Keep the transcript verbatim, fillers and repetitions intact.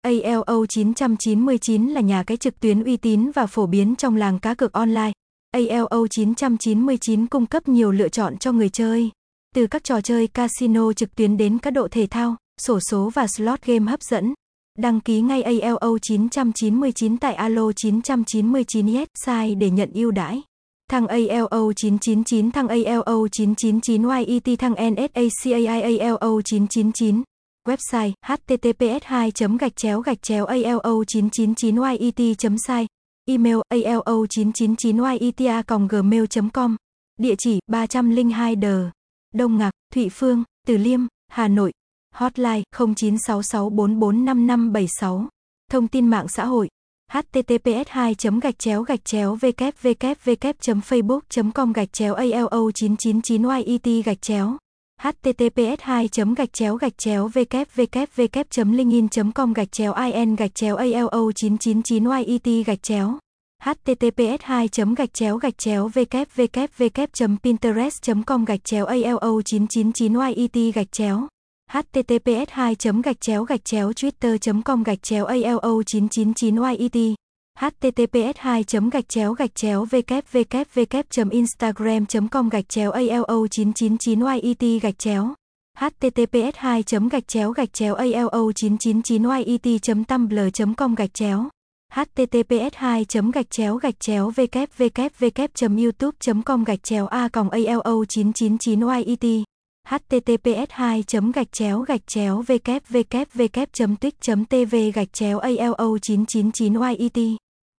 a lờ o chín chín chín là nhà cái trực tuyến uy tín và phổ biến trong làng cá cược online. a lờ o chín chín chín cung cấp nhiều lựa chọn cho người chơi. Từ các trò chơi casino trực tuyến đến cá độ thể thao, xổ số và slot game hấp dẫn. Đăng ký ngay a lờ o chín chín chín tại alo chín chín chín yes site để nhận ưu đãi. Thăng a lờ o chín chín chín, thăng a lờ o chín chín chín YET, thăng en ét a cai a lờ o chín chín chín. Website https hai gạch chéo gạch chéo a lờ o chín chín chín yet chấm site. Email a lờ o chín chín chín yet a còng gmail chấm com. Địa chỉ ba trăm lẻ hai D, Đông Ngạc, Thụy Phương, Từ Liêm, Hà Nội. Hotline không chín sáu sáu bốn bốn năm năm bảy sáu. Thông tin mạng xã hội https hai gạch chéo gạch chéo www chấm facebook chấm com gạch chéo a lờ o chín chín chín yet gạch chéo. https hai gạch chéo gạch chéo www chấm linkedin chấm com gạch chéo in gạch chéo a lờ o chín chín chín yet gạch chéo. https hai gạch chéo gạch chéo www chấm pinterest chấm com gạch chéo a lờ o chín chín chín yet gạch chéo. https hai gạch chéo gạch chéo twitter chấm com gạch chéo a lờ o chín chín chín yet. https hai gạch chéo gạch chéo www chấm instagram chấm com gạch chéo a lờ o chín chín chín yet gạch chéo. https hai gạch chéo gạch chéo a lờ o chín chín chín yet chấm tumblr chấm com gạch chéo. https hai gạch chéo gạch chéo www chấm youtube chấm com gạch chéo a còng a lờ o chín chín chín yet. https hai gạch chéo gạch chéo www chấm twitch chấm tv gạch chéo a lờ o chín chín chín yet.